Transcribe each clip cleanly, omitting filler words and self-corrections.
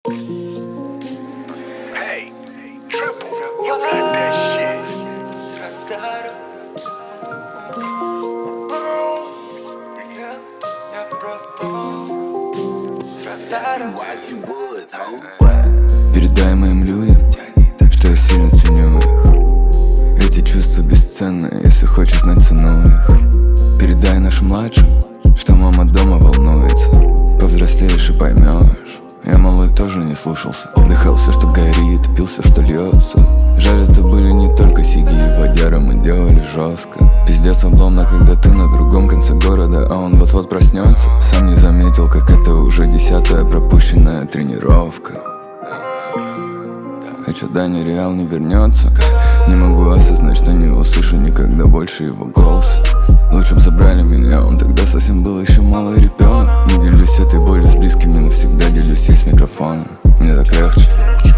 Hey, triple, you got that shit. С радаром. Я пропал. С радаром. Передай моим людям, что я сильно ценю их. Эти чувства бесценны, если хочешь знать цену их. Передай нашим младшим, что мама дома волнуется. Повзрослеешь и поймешь, я малой тоже не слушался. Вдыхал все, что горит, пил все, что льется. Жаль, это были не только сиги и водяры, мы делали жестко. Пиздец обломно, когда ты на другом конце города, а он вот-вот проснется. Сам не заметил, как это уже 10-я пропущенная тренировка. А чё Даня реал не вернется? Не могу осознать, что не услышу никогда больше его голос. Лучше б забрали меня, он тогда совсем был еще малый ребенок. Не делюсь этой болью с близкими, навсегда делюсь ей с микрофоном. Мне так легче.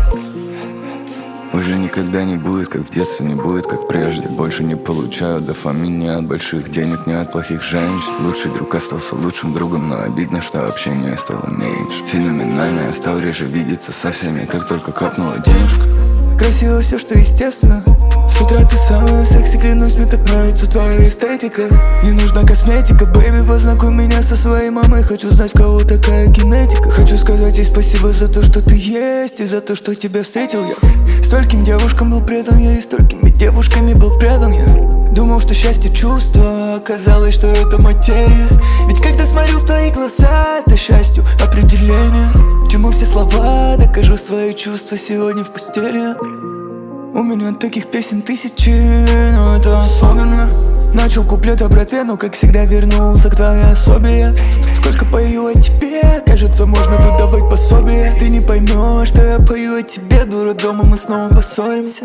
Уже никогда не будет, как в детстве, не будет, как прежде. Больше не получаю дофамин ни от больших денег, ни от плохих женщин. Лучший друг остался лучшим другом, но обидно, что общение стало меньше. Феноменально, я стал реже видеться со всеми, как только капнула денежка. Красиво все, что естественно. С утра ты самая секси, клянусь, мне так нравится твоя эстетика. Не нужна косметика, бэйби, познакомь меня со своей мамой. Хочу знать, в кого такая генетика. Хочу сказать ей спасибо за то, что ты есть, и за то, что тебя встретил я. Стольким девушкам был предан я, и столькими девушками был предан я. Думал, что счастье чувство, оказалось, что это материя. Ведь когда смотрю в твои глаза, это счастью определение. Чему все слова, докажу свои чувства сегодня в постели. У меня таких песен тысячи, но это особенно. Начал куплет о братве, но как всегда вернулся к твоей особе. Сколько пою о тебе, кажется, можно тут добыть пособие. Ты не поймешь, что я пою о тебе, дура, дома мы снова поссоримся.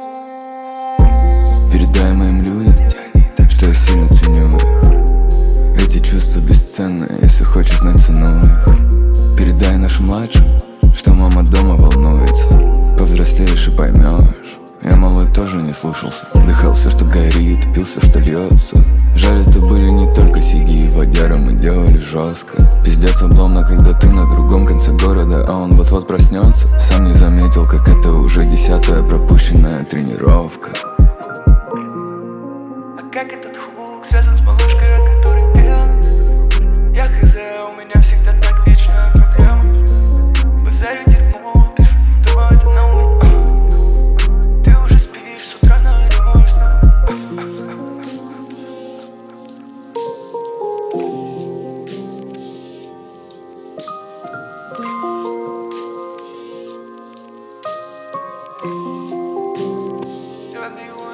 Передай моим людям, что я сильно ценю их. Эти чувства бесценны, если хочешь знать цену их. Передай нашим младшим, что мама дома волнуется. Повзрослеешь и поймешь, я малой тоже не слушался. Вдыхал все, что горит, пил все, что льется. Жаль, это были не только сиги и водяры, мы делали жестко. Пиздец обломно, когда ты на другом конце города, а он вот-вот проснется. Сам не заметил, как это уже 10-я пропущенная тренировка. А как этот хук связан с малышкой, о которой пел? Я хз, у меня всегда так вечная проблема. Базарю дерьмо, пишу, то это на уме. Ты уже спишь с утра, но я думаю, что you